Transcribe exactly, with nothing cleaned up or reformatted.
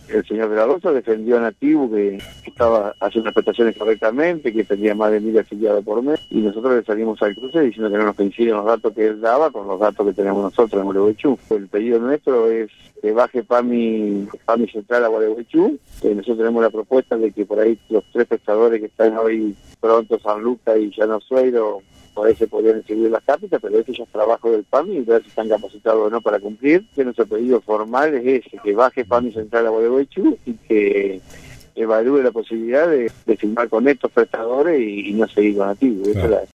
el señor de la Rosa defendió a Nativo que, que estaba haciendo las prestaciones correctamente, que tenía más de mil afiliados por mes, y nosotros le salimos al cruce diciendo que no nos coinciden los datos que él daba con los datos que tenemos nosotros en Gualeguaychú. El pedido nuestro es que baje PAMI, PAMI Central a Gualeguaychú. Eh, nosotros tenemos la propuesta de que por ahí los tres prestadores que están hoy pronto, San Lucas y Llano Sueiro, por ahí se podrían inscribir las cápitas, pero ese ya es trabajo del PAMI y ver si están capacitados o no para cumplir. Que nuestro pedido formal es ese, que baje PAMI Central a Gualeguaychú y que evalúe la posibilidad de, de firmar con estos prestadores y, y no seguir con Nativo. Claro. Esa es la,